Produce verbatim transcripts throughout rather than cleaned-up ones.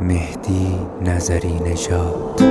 مهدی نظری نژاد.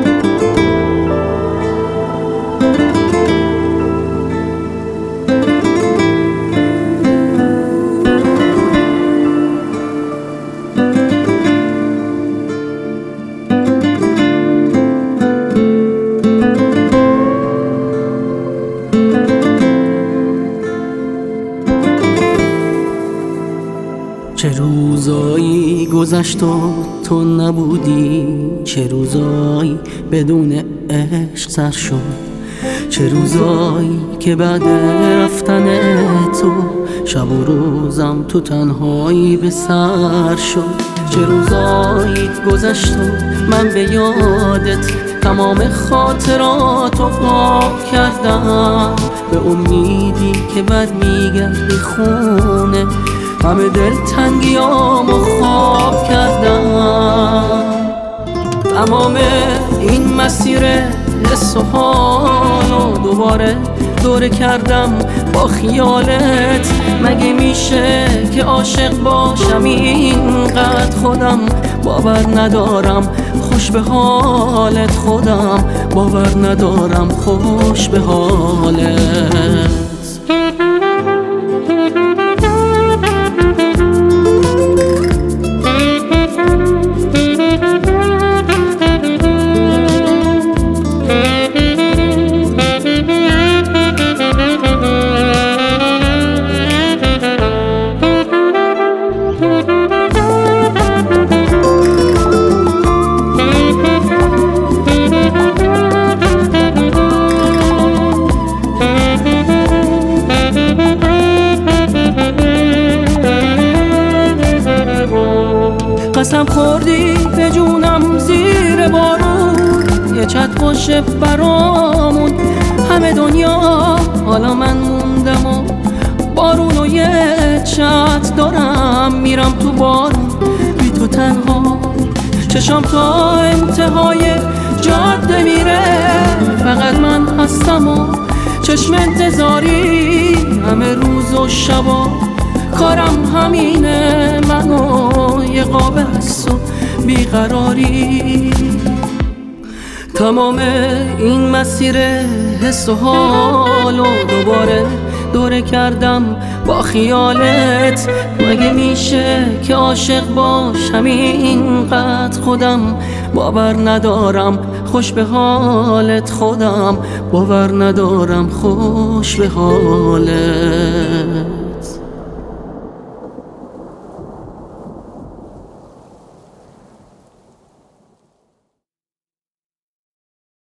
چه روزایی گذشت و تو نبودی، چه روزایی بدون عشق سر شد، چه روزایی که بعد رفتن تو شب و روزم تو تنهایی به سر شد. چه روزایی گذشت و من به یادت تمام خاطراتو پاک کردم، به امیدی که بعد میگردی خونه همه دلتنگیامو خواب کردم. تمام این مسیر حس و حالو دوباره دوره کردم با خیالت. مگه میشه که عاشق باشم اینقدر؟ خودم باور ندارم خوش به حالت، خودم باور ندارم خوش به حالت. قسم خوردی به جونم زیر بارون، یه چت باشه برامون همه دنیا، حالا من موندم و بارون و یه چت دارم، میرم تو بارون بی تو تنها، چشم تا انتهای جاده میره، فقط من هستم و چشم انتظاری همه روز و شبا، کارم همینه، منو یه قاب هست و بیقراری. تمام این مسیر حس و حالو دوباره دوره کردم با خیالت. مگه میشه که عاشق باشم اینقدر؟ خودم باور ندارم خوش به حالت، خودم باور ندارم خوش به حالت.